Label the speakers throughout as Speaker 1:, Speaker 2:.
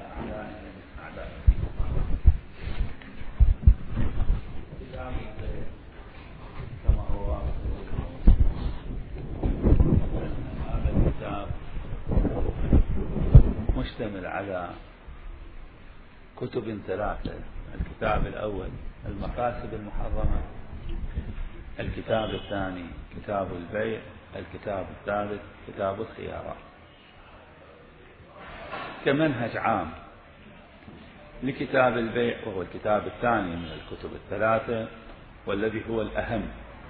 Speaker 1: أعدائهم أعداء كتاب كما هو هذا الكتاب مشتمل على كتب ثلاثة. الكتاب الأول المكاسب المحرمة، الكتاب الثاني كتاب البيع، الكتاب الثالث كتاب الخيارات، كمنهج عام لكتاب البيع، وهو الكتاب الثاني من الكتب الثلاثة والذي هو الأهم.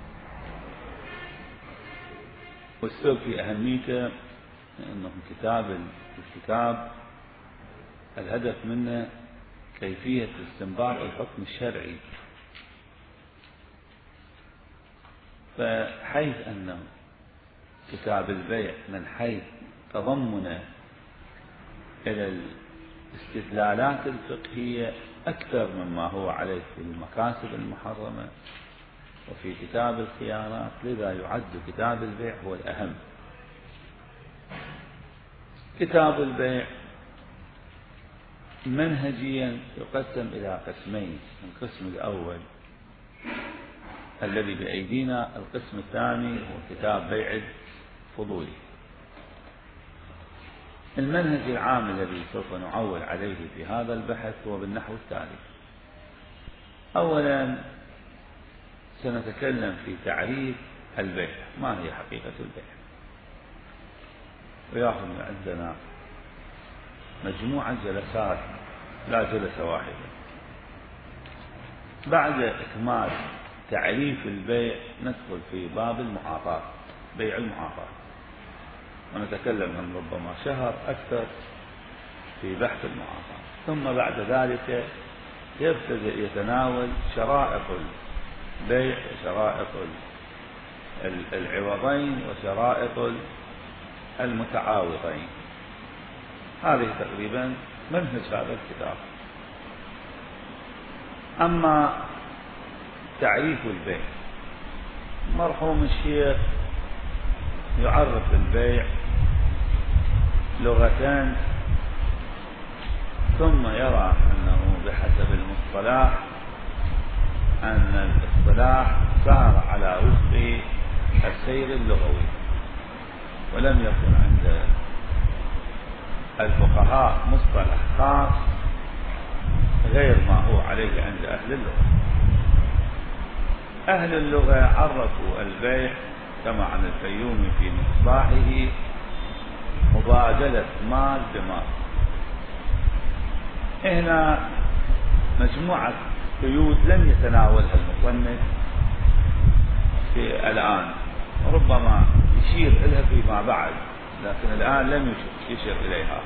Speaker 1: والسبب في أهميته أنه الكتاب الهدف منه كيفية استنباط الحكم الشرعي، فحيث أنه كتاب البيع من حيث تضمنه إلى الاستدلالات الفقهية أكثر مما هو عليه في المكاسب المحرمة وفي كتاب الخيارات، لذا يعد كتاب البيع هو الأهم. كتاب البيع منهجيا يقسم إلى قسمين: القسم الأول الذي بأيدينا، القسم الثاني هو كتاب بيع الفضولي. المنهج العام الذي سوف نعول عليه في هذا البحث هو بالنحو التالي: أولا سنتكلم في تعريف البيع، ما هي حقيقة البيع، ويأخذ عندنا مجموعة جلسات لا جلسة واحدة. بعد إكمال تعريف البيع ندخل في باب المعاطاة، بيع المعاطاة، ونتكلم من ربما شهر أكثر في بحث المعاطاة. ثم بعد ذلك يبتدئ يتناول شرائط البيع وشرائط العوضين وشرائط المتعاوضين. هذه تقريبا منهج هذا الكتاب. أما تعريف البيع، مرحوم الشيخ يعرف البيع لغتان، ثم يرى أنه بحسب المصطلح أن الاصطلاح سار على وفق السير اللغوي، ولم يكن عند الفقهاء مصطلح خاص غير ما هو عليه عند أهل اللغة. أهل اللغة عرفوا البيع كما عن الفيومي في مصباحه مبادلة مال بمال. هنا مجموعة قيود لم يتناولها المصنف في الآن، ربما يشير إليها فيما بعد، لكن الآن لم يشير إليها.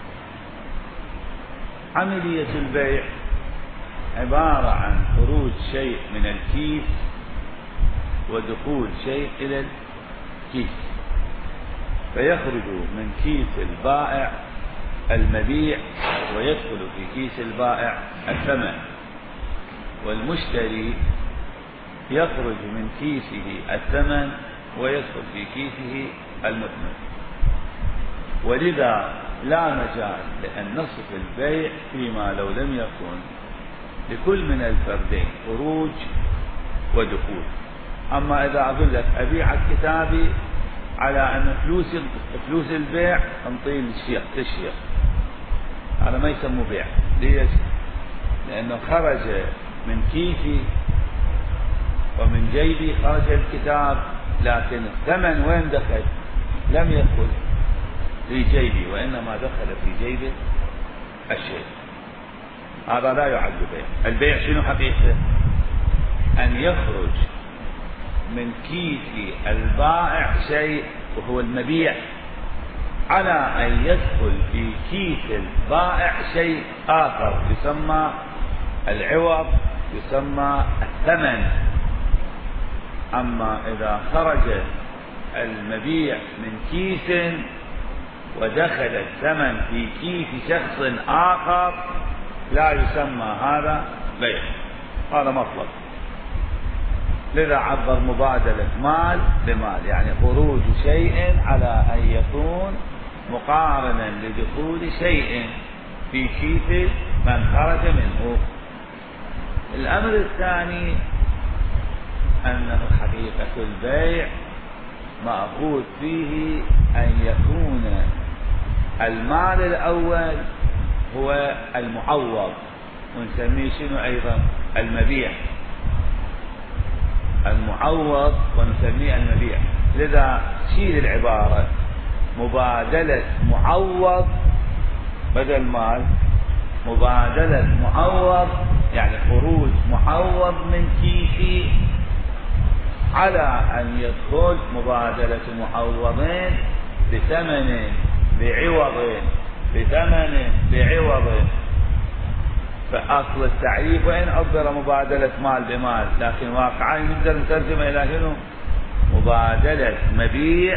Speaker 1: عملية البيع عبارة عن خروج شيء من الكيس ودخول شيء إلى الكيس، فيخرج من كيس البائع المبيع ويدخل في كيس البائع الثمن، والمشتري يخرج من كيسه الثمن ويدخل في كيسه المثمن. ولذا لا مجال لأن نصف البيع فيما لو لم يكن لكل من الفردين خروج ودخول. أما إذا أقول لك أبيع كتابي على أن فلوس البيع أنطيه للشيخ تشيخ، هذا ما يسمى بيع. ليش؟ لأنه خرج من كيسي ومن جيبي خرج الكتاب، لكن الثمن وين دخل؟ لم يدخل في جيبي، وإنما دخل في جيب الشيء. هذا لا يعد بيع. البيع شنو حقيقته؟ أن يخرج من كيس البائع شيء وهو المبيع على أن يدخل في كيس البائع شيء آخر يسمى العوض، يسمى الثمن. أما إذا خرج المبيع من كيس ودخل الثمن في كيس شخص آخر لا يسمى هذا بيع، هذا مطلب. لذا عبر مبادلة مال بمال، يعني خروج شيء على أن يكون مقارنا لدخول شيء. في كيس من خرج منه. الأمر الثاني أنه حقيقة البيع مأخوذ فيه أن يكون المال الأول هو المعوض، ونسميه شنو أيضا؟ المبيع. المعوض ونسميه المبيع. لذا شيل العبارة مبادلة معوض بدل مال، مبادلة معوض يعني خروج معوض من كيسي على أن يدخل مبادلة معوضين بثمن بعوض، بثمن بعوض. فأصل التعريف وإن عبر مبادلة مال بمال، لكن واقعا نقدر نترجم إلى شنو؟ مبادلة مبيع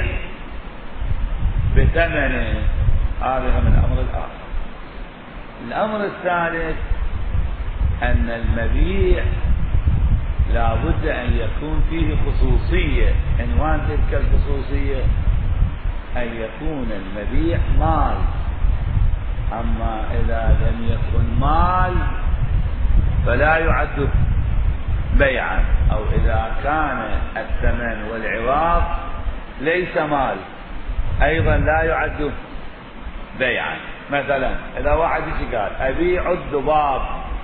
Speaker 1: بثمن. هذا من الأمر الآخر. الأمر الثالث أن المبيع لا بد أن يكون فيه خصوصية. عنوان تلك الخصوصية أن يكون المبيع مال. أما إذا لم يكن مال فلا يعد بيعا، أو إذا كان الثمن والعوض ليس مال أيضا لا يعد بيعا. مثلا إذا واحد يجي قال أبيع الذباب،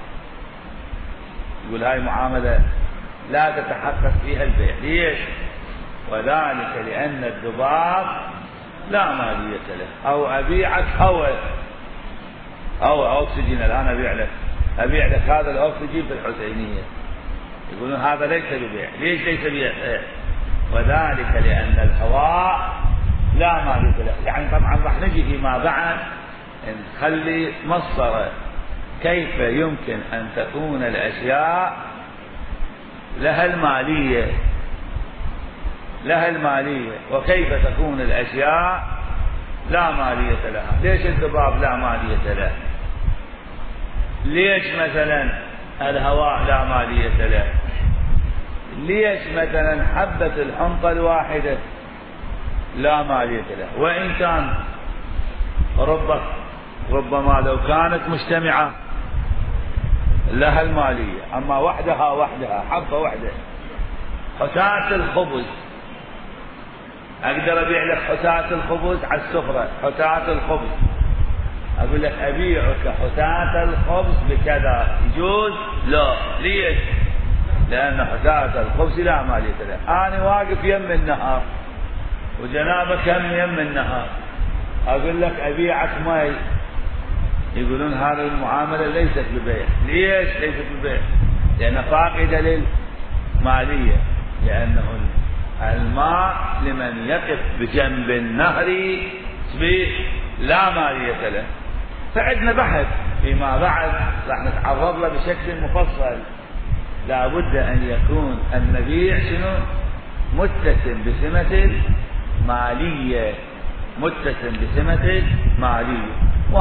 Speaker 1: يقول هاي معاملة لا تتحقق فيها البيع. ليش؟ وذلك لأن الذباب لا مالية له. أو أبيعك هواء أو أكسجين، الآن أبيع لك هذا الأكسجين في الحسينية، يقولون هذا ليس ببيع. ليش ليس ببيع؟ وذلك لأن الهواء لا مالية له. يعني طبعا راح نجي فيما بعد نخلي مصدر كيف يمكن أن تكون الأشياء لها المالية وكيف تكون الأشياء لا مالية لها. ليش الذباب لا مالية له؟ ليش مثلا الهواء لا مالية له؟ ليش مثلا حبة الحنطة الواحدة لا مالية له؟ وإن كان ربما لو كانت مجتمعة لها المالية، أما وحدها حبة واحدة. حتاة الخبز، أقدر أبيع لك حتاة الخبز على السفرة، حتاة الخبز، أقول لك أبيعك حتاة الخبز بكذا، يجوز؟ لا. ليش؟ لأن حتاة الخبز لا مالية له. أنا واقف يم النهر وجنابك يم النهر، أقول لك أبيعك مي، يقولون هذه المعاملة ليست ببيع. ليش ليست ببيع؟ لأن فاقدة للمالية، لأنه الماء لمن يقف بجنب النهر لا مالية له. فعندنا بحث فيما بعد راح نتعرض له بشكل مفصل. لا بد أن يكون المبيع شنو؟ متسم بسمة المالية، متسم بسمة المالية.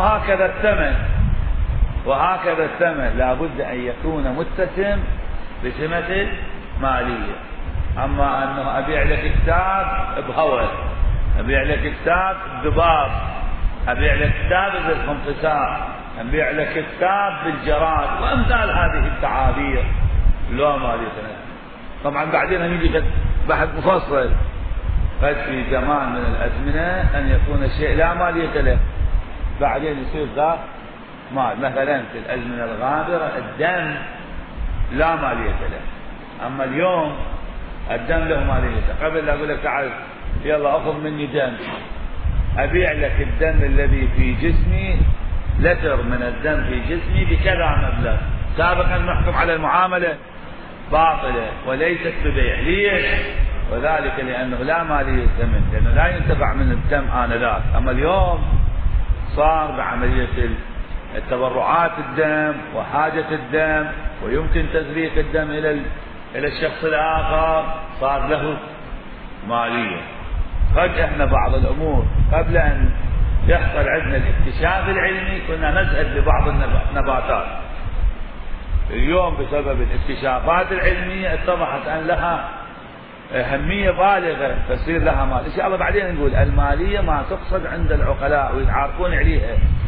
Speaker 1: وهكذا الثمن لا بد أن يكون متسم بسمة المالية. أما أنه أبيع لك كتاب بهوى، أبيع لك كتاب ذباب، أبيع لك كتاب بالخنفساء، أبيع لك كتاب بالجراد وأمثال هذه التعابير لا مالية له. طبعا بعدين نجي بحث مفصل قد في زمان من الأزمنة أن يكون الشيء لا مالية له، بعدين يصير ذا مال. مثلا في الأزمنة الغابرة الدم لا مالية له، أما اليوم الدم له مالية. قبل أقول لك تعال يلا أخذ مني دم، أبيع لك الدم الذي في جسمي، لتر من الدم في جسمي بكذا مبلغ. سابقا نحكم على المعاملة باطلة وليست ببيع. ليش؟ وذلك لأنه لا مالية ثمن، لأنه لا ينتفع من الدم آنذاك. أما اليوم صار بعملية التبرعات الدم وحاجة الدم، ويمكن تزريق الدم إلى الشخص الآخر، صار له مالية. قد احنا بعض الأمور قبل أن يحصل عندنا الاكتشاف العلمي كنا نزهد ببعض النباتات، اليوم بسبب الاكتشافات العلمية اتضحت أن لها أهمية بالغة، تصير لها مال. إن شاء الله بعدين نقول المالية ما تقصد عند العقلاء ويتعارفون عليها.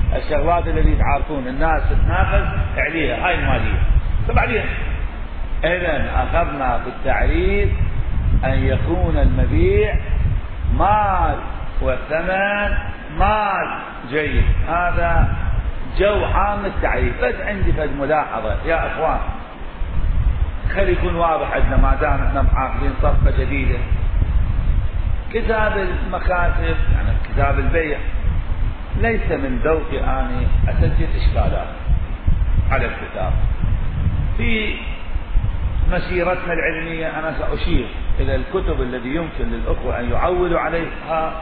Speaker 1: الشغلات التي تعرفون الناس تتنافس عليها هاي المالية بعدين. إذن أخذنا في التعريف أن يكون المبيع مال والثمن مال جيد. هذا جو عام التعريف. بس عندي فد ملاحظة يا أخوان، خلي يكون واضح عندنا ما دام احنا محافظين صفقة جديدة. كتاب المكاتب يعني كتاب البيع ليس من ذوقي أني أسجل إشكالات على الكتاب. في مسيرتنا العلمية أنا سأشير إلى الكتب التي يمكن للأخوة أن يعولوا عليها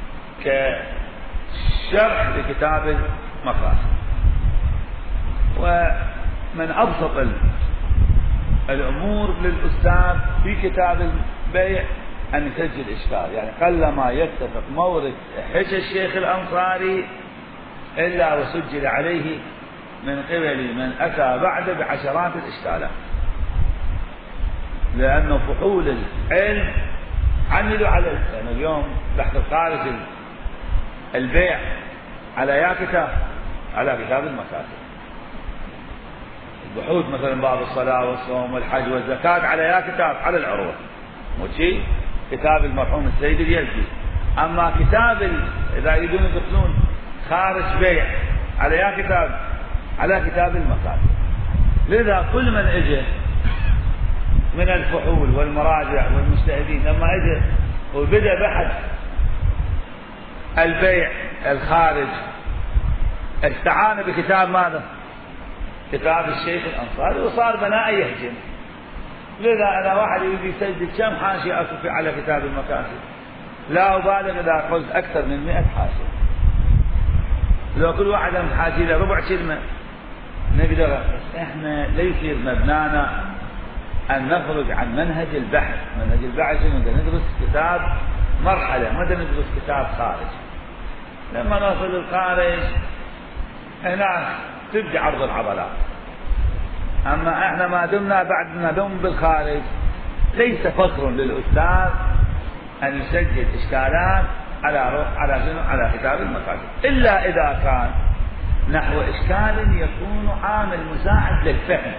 Speaker 1: كشرح لكتاب المكاتب. ومن أبسط الأمور للأستاذ في كتاب البيع أن يسجل إشكال. يعني قلما يتفق مورد حجة الشيخ الأنصاري إلا وسجل عليه من قبل من أتى بعده بعشرات الإشكالات، لأنه فحول العلم عملوا على يعني اليوم تحت الخارج البيع على يا كتاب على كتاب المكاتب. البحوث مثلا باب الصلاة والصوم والحج والزكاة على يا كتاب على العروض وشي كتاب المرحوم السيد اليزدي. أما كتاب إذا يريدون يدخلون خارج بيع على يا كتاب على كتاب المكاتب. لذا كل من اجى من الفحول والمراجع والمجتهدين لما اجى وبدأ بحث البيع الخارج استعان بكتاب ماذا؟ كتاب الشيخ الأنصاري، وصار بناء يهجم. لذا أنا واحد يريد يسجل كم حاشية أكو على كتاب المكاسب، لا أبالغ إذا قلت أكثر من 100 حاشية. لو كل واحد من حاشية له ربع كلمة نقدر. بس إحنا ليصير مبنانا أن نخرج عن منهج البحث. منهج البحث إنه ندرس كتاب مرحلة، ما ندرس كتاب خارج. لما نوصل الخارج هناك تبدأ عرض العضلات. أما إحنا ما دمنا بعدنا دم بالخارج ليس فخر للأستاذ أن يسجل إشكالات على كتاب المكاتب، إلا إذا كان نحو إشكال يكون عامل مساعد للفهم.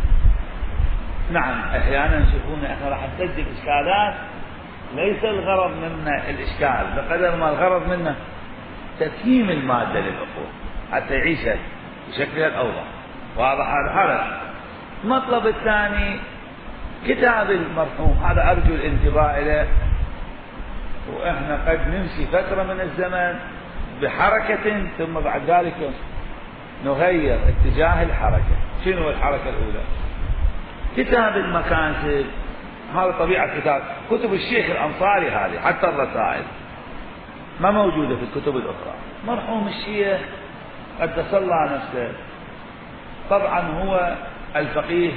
Speaker 1: نعم أحيانا يشوفون إحنا راح نسجل إشكالات ليس الغرض منا الإشكال بقدر ما الغرض منا تفهيم المادة للأخوة حتى يعيشها بشكلها الأوضح. واضح هذا. المطلب الثاني كتاب المرحوم، هذا أرجو الانتباه إليه. وإحنا قد نمشي فترة من الزمن بحركة ثم بعد ذلك نغير اتجاه الحركة. شنو الحركة الأولى؟ كتاب المكاسب هذا طبيعة كتب الشيخ الأنصاري هذه، حتى الرسائل ما موجودة في الكتب الأخرى. مرحوم الشيخ قدس الله نفسه طبعا هو الفقيه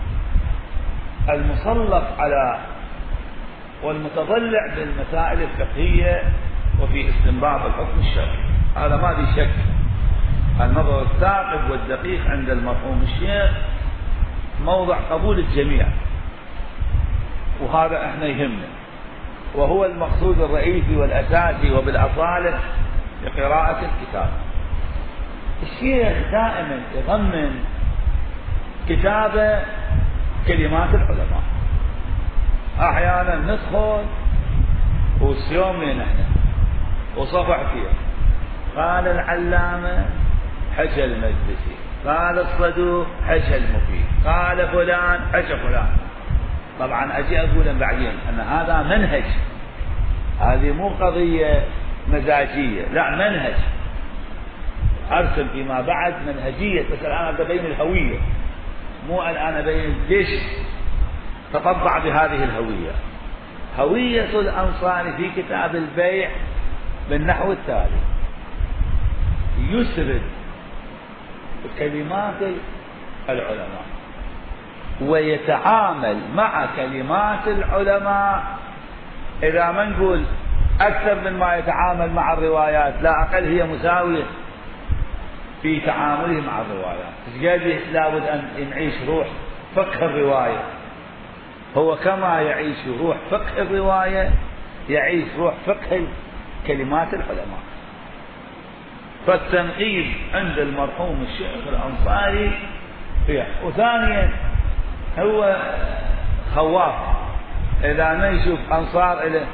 Speaker 1: المسلط على والمتضلع بالمسائل الفقهية وفي استنباط الحكم الشرعي، هذا ما في شك. النظر الثاقب والدقيق عند المرحوم الشيخ موضع قبول الجميع، وهذا احنا يهمنا، وهو المقصود الرئيسي والأساسي وبالأصالة لقراءة الكتاب. الشيخ دائما يضمن كتابة كلمات العلماء. أحيانا ندخل وسيومين احنا وصفح فيها قال العلامة حكى المجلسي، قال الصدوق حكى المفيد، قال فلان حكى فلان. طبعا أجي أقول بعدين أن هذا منهج، هذه مو قضية مزاجية، لا منهج. أرسل فيما بعد منهجية. بس الآن أبدأ بين الهوية، مو الآن بين ليش تطبع بهذه الهوية. هوية الأنصاري في كتاب البيع بالنحو التالي: يسرد كلمات العلماء ويتعامل مع كلمات العلماء، إذا ما نقول أكثر من ما يتعامل مع الروايات، لا أقل هي مساوية في تعامله مع الروايات. لابد أن نعيش روح فقه الرواية. هو كما يعيش روح فقه الرواية يعيش روح فقه كلمات العلماء. فالتنقيب عند المرحوم الشيخ الأنصاري فيها. وثانيا هو خواف، إذا ما يشوف أنصار إله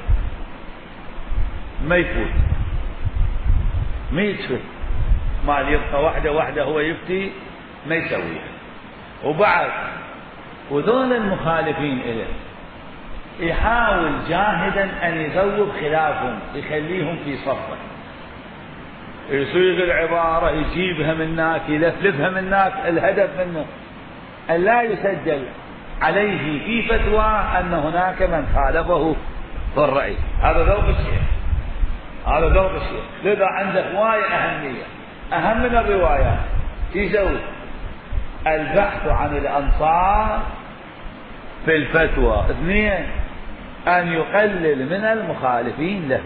Speaker 1: ما يفوت، ما يتفت، ما يبقى واحدة هو يفتي ما يسويها. وبعد وذول المخالفين إله يحاول جاهدا أن يذوب خلافهم، يخليهم في صفه، يصيغ العبارة، يجيبها من هناك، يلفلفها من هناك. الهدف منه أن لا يسجل عليه في فتوى أن هناك من خالفه في الرأي. هذا ذوق الشيخ، هذا ذوق الشيخ. لذا عنده هواية أهمية، أهم من الروايات. يسوي البحث عن الأنصار في الفتوى. اثنين، أن يقلل من المخالفين له.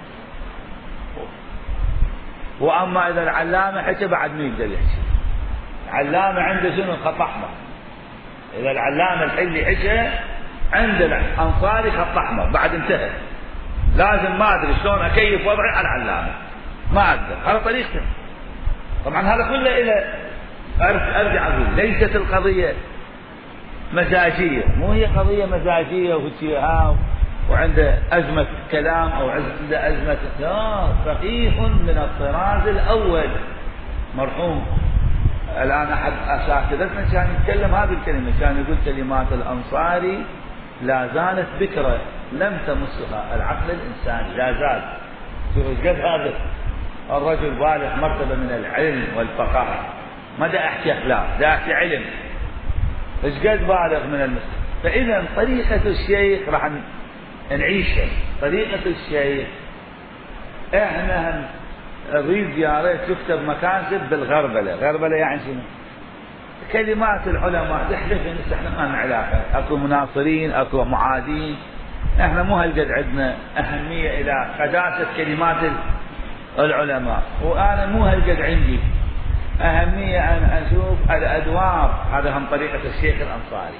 Speaker 1: وأما إذا العلامة حكى بعد ما يقدر يحكي. العلامة عنده شنو؟ خط أحمر. إذا العلامة الحلي حكى عند الأنصاري خط أحمر، بعد انتهى. لازم ما أدري شلون أكيف وضعي على العلامة، ما أقدر، هذا طريقته. طبعا هذا كله إلى أرجع أقول ليست القضية مزاجية، مو هي قضية مزاجية وهي وعنده أزمة كلام أو عنده أزمة، لا، فقيه من الطراز الأول مرحوم. الآن أحد أساتذتنا كان يتكلم هذه الكلمة، كان يقول كلمات الأنصاري لا زالت بكرة لم تمسها العقل الإنساني، لا زال. شوف ايش قد هذا الرجل بالغ مرتبة من العلم والفقاهة، ما دا أحكي أخلاق، دا أحكي علم، ايش قد بالغ من المسلم. فإذا طريقة الشيخ راح نعيشها، طريقة الشيخ. احنا نريد يا ريت تكتب مكاسب بالغربلة. غربلة يعني شنو؟ كلمات العلماء تحدث، احنا ما لنا علاقة، اكو مناصرين اكو معادين، احنا مو هالقد عندنا أهمية إلى قداسة كلمات العلماء. وأنا مو هالقد عندي أهمية أن أشوف الأدوار. هذا هم طريقة الشيخ الأنصاري،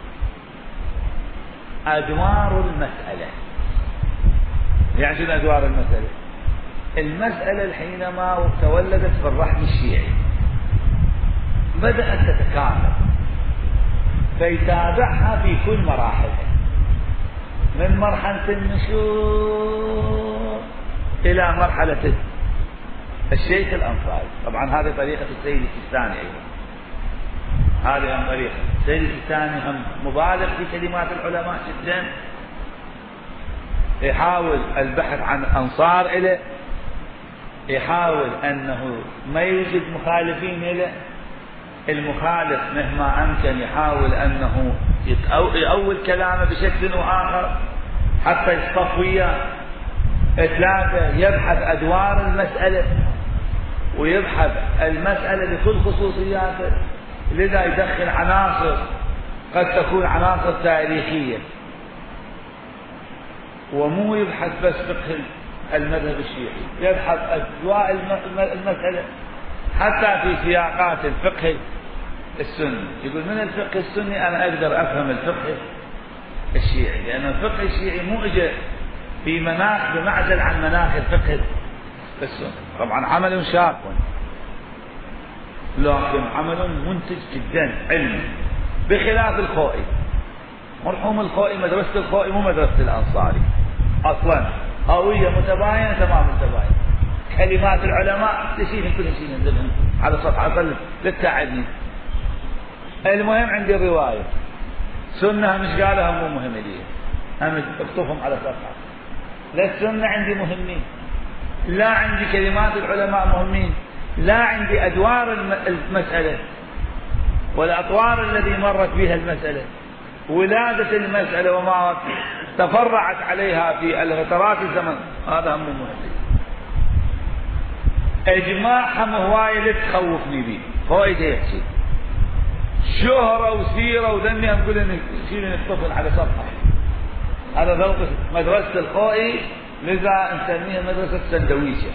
Speaker 1: أدوار المسألة. يعني شنو أدوار المسألة؟ المسألة حينما تولدت في الرحم الشيعي بدأت تتكامل، فيتابعها في كل مراحلها، من مرحلة النشوء إلى مرحلة الشيخ الأنصاري. طبعا هذه طريقة السيد السيستاني أيضا، هذه هم طريقة السيد السيستاني، هم مبالغ في كلمات العلماء جدا، يحاول البحث عن أنصار إله، يحاول أنه ما يوجد مخالفين له، المخالف مهما أمكن يحاول أنه يأول كلامه بشكل وآخر حتى يصطف وياه. ثلاثة، يبحث أدوار المسألة ويبحث المسألة بكل خصوصياته، لذا يدخل عناصر قد تكون عناصر تاريخية، ومو يبحث بس فقه المذهب الشيعي، يبحث أجواء المسألة حتى في سياقات الفقه السني. يقول من الفقه السني أنا أقدر أفهم الفقه الشيعي، لأن الفقه الشيعي مو إجا في مناخ بمعزل عن مناخ الفقه السني. طبعا عمل شاق لكن عمل منتج جدا علمي، بخلاف الخوئي. مرحوم الخوئي، مدرسة الخوئي مو مدرسة الأنصاري أصلا، هوية متباينة تمام متباينة. كلمات العلماء تشيلهم كل شيء ننزلهم على صفحة للتعدي. المهم عندي الرواية سنة مش قالها مو مهم لي، هم اكتبهم على صفحة. لا السنة عندي مهمين، لا عندي كلمات العلماء مهمين، لا عندي أدوار المسألة والأطوار الذي مرت بها المسألة، ولادة المسألة وما تفرعت عليها في الفترات الزمن، هذا هم مهم. إجماعهم هواية اللي تخوفني به، هو يحكي شهرة وسيرة ودني أقول إن شيل الطفل على صفحة. هذا ذوق مدرسة الخوئي، لذا نسميها مدرسة سندويشة،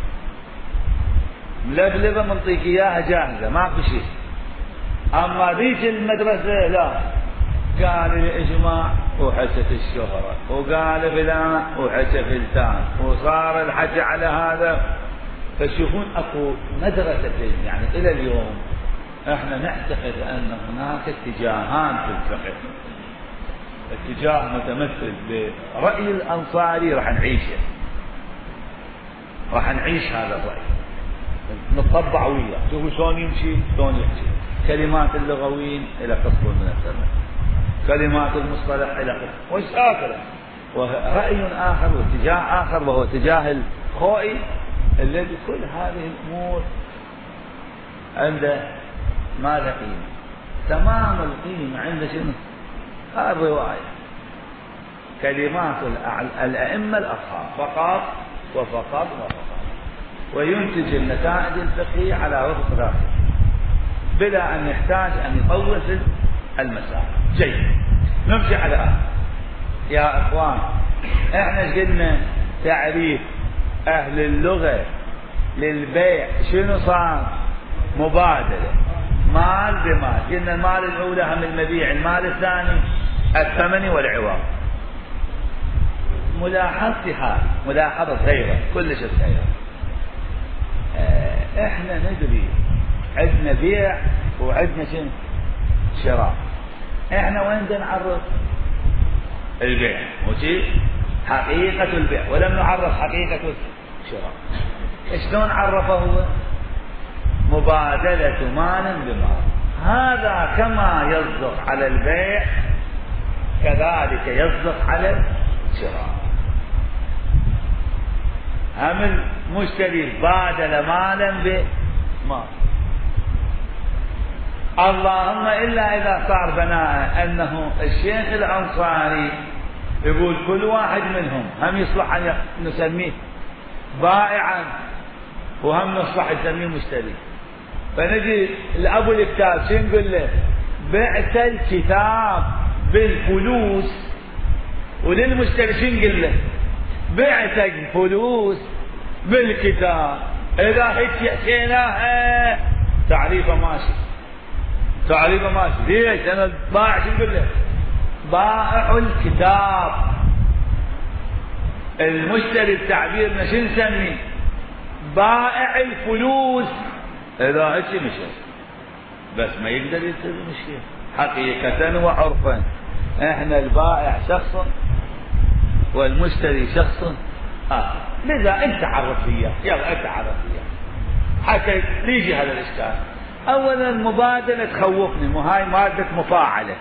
Speaker 1: ملبلبة منطيك إياها جاهزة ما في شيء. أما ذيك المدرسة لا، قال الإجماع وحكت الشهرة، وقال فلان وحكى فلتان، وصار الحكي على هذا فتشوفون اكو مدرستين، يعني الى اليوم احنا نعتقد ان هناك اتجاهان في الفقه. اتجاه متمثل برأي الأنصاري راح نعيشه، راح نعيش هذا الرأي، نطبع وياه، شوفوا شلون يمشي شلون يحكي. كلمات اللغويين إلى قسط من السنة، كلمات المصطلح إلى قسط، وش آخر ورأي آخر واتجاه آخر، وهو اتجاه الخوئي الذي كل هذه الأمور عنده ماذا قيمة؟ تمام القيمة عند شنو؟ الرواية، كلمات الأئمة الأصحاب فقط وفقط وفقط، وينتج النتائج الفقهية على وفق ذلك بلا أن يحتاج أن يطول في المسائل. جيد، نمشي على آخر. يا إخوان، إحنا قلنا تعريف أهل اللغة للبيع شنو صار؟ مبادلة، مال بمال. قلنا المال الأولى هم المبيع، المال الثاني الثمن والعوض. ملاحظتها ملاحظة غيره كل شيء غيره. احنا ندري عندنا بيع وعندنا شنو؟ شراء. احنا وين نعرف البيع؟ وشي حقيقة البيع، ولم نعرف حقيقة الشراء. شلون عرفه هو؟ مبادلة مال بمال. هذا كما يصدق على البيع كذلك يصدق على الشراء. هم المشتري بادل مالا بمال، اللهم إلا إذا صار بناء أنه الشيخ الأنصاري يقول كل واحد منهم هم يصلح أن نسميه بائعا وهم نصلح نسميه مشتري. فنجي لأبو الكتاب شو نقول له؟ بعت الكتاب بالفلوس، وللمشتري شو نقول له؟ بعت الفلوس بالكتاب. إذا هيك حكيناها تعريفه ماشي، تعريفه ماشي. ليش؟ أنا بائع شو نقول له؟ بائع الكتاب. المشتري بتعبيرنا شو نسميه؟ بائع الفلوس. إذا هيك مشي بس ما يقدر يصير مشي حقيقة وعرفا. احنا البائع شخص والمشتري شخص آخر. لذا انت عرف لي، يلا انت عرف لي حتى يجي هذا الاشكال. اولا المبادلة تخوفني، وهاي مادة مفاعلة،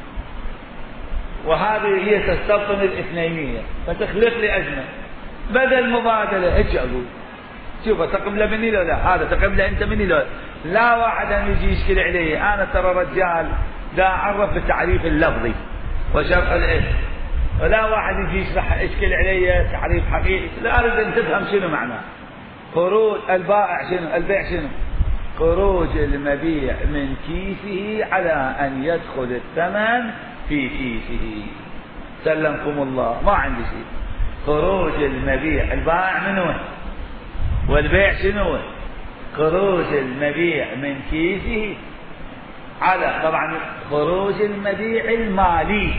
Speaker 1: وهذه هي تستبطن الاثنينية فتخلق لي أزمة. بدل مبادلة هيك اقول شوف تقبله مني لو لا، هذا تقبله انت مني لو لا. واحد يجي يشكل علي، انا ترى رجال دا اعرف بالتعريف اللفظي وشرح الاسم، ولا واحد يجي يشكل علي تعريف حقيقي. لا اريد ان تفهم شنو معناه خروج البائع، شنو البيع، شنو خروج المبيع من كيسه على ان يدخل الثمن في كيسه. سلمكم الله، ما عندي شيء. خروج المبيع، البائع منو والبيع شنو؟ خروج المبيع من كيسه على طبعا خروج المبيع المالي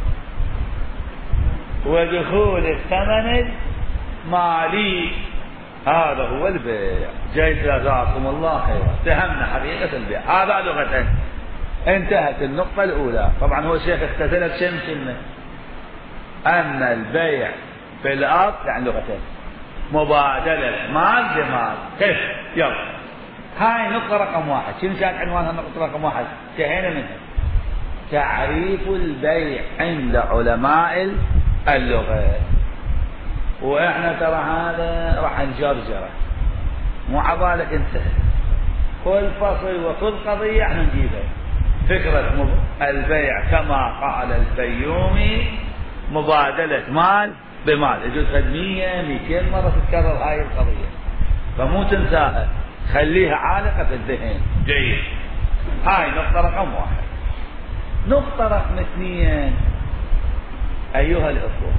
Speaker 1: ودخول الثمن المالي، هذا هو البيع. جيد، جزاكم الله خيرا، فهمنا حقيقة البيع. هذا لغة انتهت النقطة الأولى. طبعا هو الشيخ اختزل بشمس أن البيع في الأرض يعني لغتين، مبادلة مال بمال. كيف؟ يلا هاي نقطة رقم واحد. شنو كانت عنوانها نقطة رقم واحد؟ انتهينا منها. تعريف البيع عند علماء اللغة. واحنا ترى هذا راح نجرجره، مو عبالك انتهى. كل فصل وكل قضية احنا نجيبها. فكرة البيع كما قال الفيومي مبادلة مال بمال. يجوز 100 200 مرة تتكرر هاي القضية، فمو تنساها، خليها عالقة في الذهن. جيد، هاي نقطة رقم واحد. نقطة رقم 2 أيها الأخوة،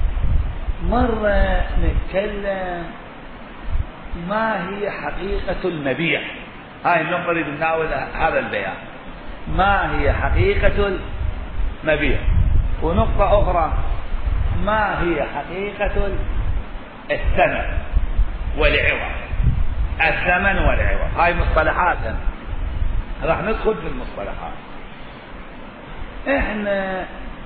Speaker 1: مرة نتكلم ما هي حقيقة المبيع. هاي النقطة اللي بنحاول هذا البيان، ما هي حقيقة المبيع. ونقطة أخرى، ما هي حقيقة الثمن والعوض. الثمن والعوض. هاي مصطلحات راح ندخل في المصطلحات. احنا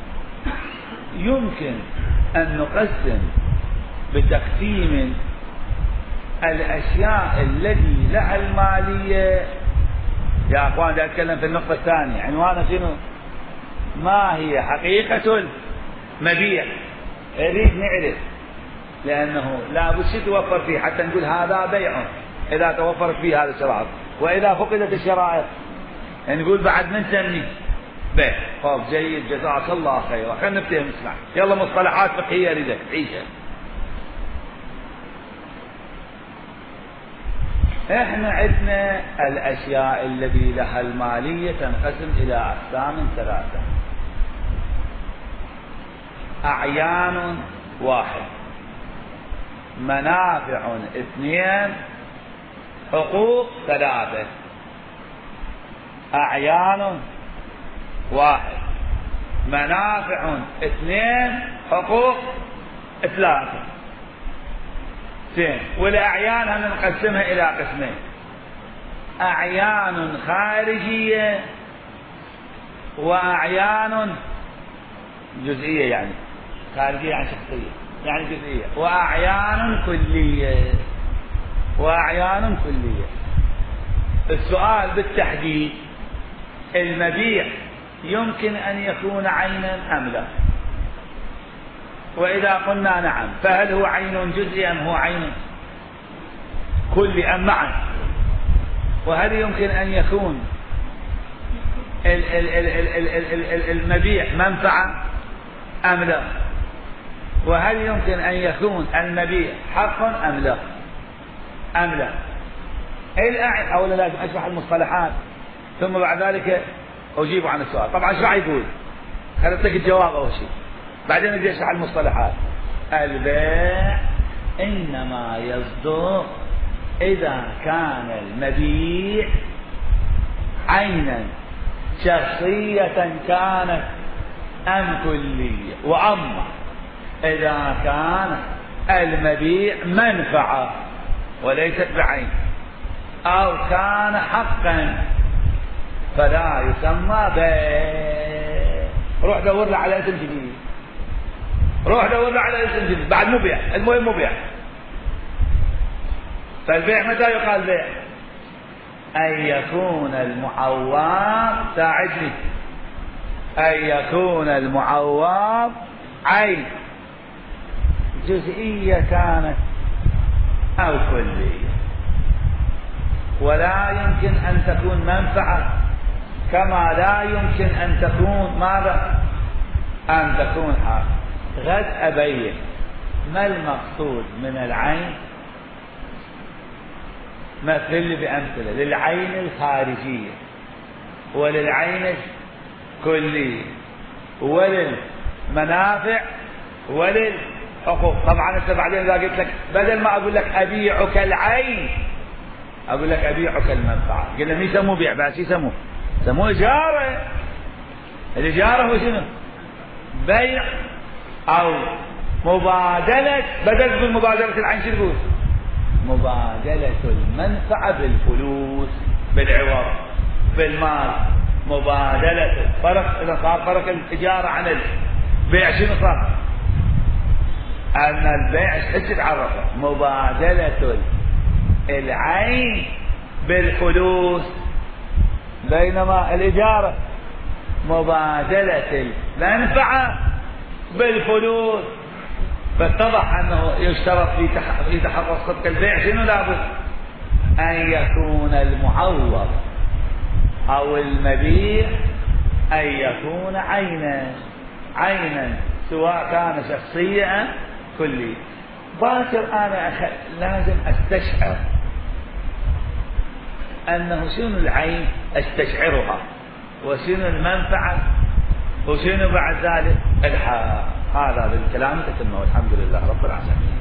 Speaker 1: يمكن ان نقسم بتقسيم الاشياء التي لها المالية. يا اخوان بدي اتكلم في النقطة الثانية، عنوانها شنو؟ ما هي حقيقة المبيع؟ اريد نعرف، لانه لا بد توفر فيه حتى نقول هذا بيع اذا توفرت فيه هذا الشرائط، واذا فقدت الشرائط نقول بعد من سمي بيع. طيب جيد، جزاك الله خيرا. خلينا نفتهم نسمع. يلا مصطلحات فقهية اريدك تعيشها. احنا عندنا الاشياء التي لها المالية تنقسم الى اقسام ثلاثة: اعيان واحد، منافع اثنين، حقوق ثلاثة. اعيان واحد، منافع اثنين، حقوق ثلاثة. زين، والاعيان هم نقسمها الى قسمين: اعيان خارجية واعيان جزئية، يعني خارجية يعني شخصية يعني جزئية، واعيان كلية. واعيان كلية. السؤال بالتحديد: المبيع يمكن ان يكون عينا ام لا؟ واذا قلنا نعم، فهل هو عين جزئي ام هو عين كلي ام معا؟ وهل يمكن ان يكون المبيع منفعة ام لا؟ وهل يمكن ان يكون المبيع حق ام لا؟ اولا لازم اشرح المصطلحات ثم بعد ذلك اجيب عن السؤال. طبعا ايش راح يقول؟ خليت لك الجواب اول شيء، بعدين بدي اشرح المصطلحات. البيع انما يصدر اذا كان المبيع عينا شخصية كانت ام كلية، واما اذا كان المبيع منفعة وليست بعين او كان حقا فلا يسمى بيع. روح دور له على اسم جديد، روح دور له على اسم جديد. بعد مبيع، المهم مبيع. فالبيع متى يقال بيع؟ ان يكون المعوض، ساعدني، ان يكون المعوض عين جزئية كانت او كلية، ولا يمكن ان تكون منفعة، كما لا يمكن ان تكون ماذا؟ ان تكون حق. غد ابين ما المقصود من العين. مثل لي بامثله للعين الخارجية وللعين الكلية وللمنافع وللحقوق. طبعا انت بعدين اذا قلت لك بدل ما اقول لك ابيعك العين اقول لك ابيعك المنفعة، قلنا مين يسموه بيع؟ بس يسموه إجارة. الإجارة هو شنو؟ بيع أو مبادلة. بدل تقول مبادلة العين شو تقول؟ مبادلة المنفعة بالفلوس، بالعوض، بالمال. مبادلة. فرق إذا صار فرق الإجارة عن البيع شنو صار؟ أن البيع ايش تعرفه؟ مبادلة العين بالفلوس، بينما الإجارة مبادلة المنفعة بالفلوس. فاتضح أنه يشترط في تحقق صدق البيع شنو لابد؟ أن يكون المعوض أو المبيع أن يكون عينا سواء كان شخصية أم كلية. باكر أنا لازم أستشعر أنه شنو العين أستشعرها، وشنو المنفعة، وشنو بعد ذلك الحق. هذا بالكلام تتم، والحمد لله رب العالمين.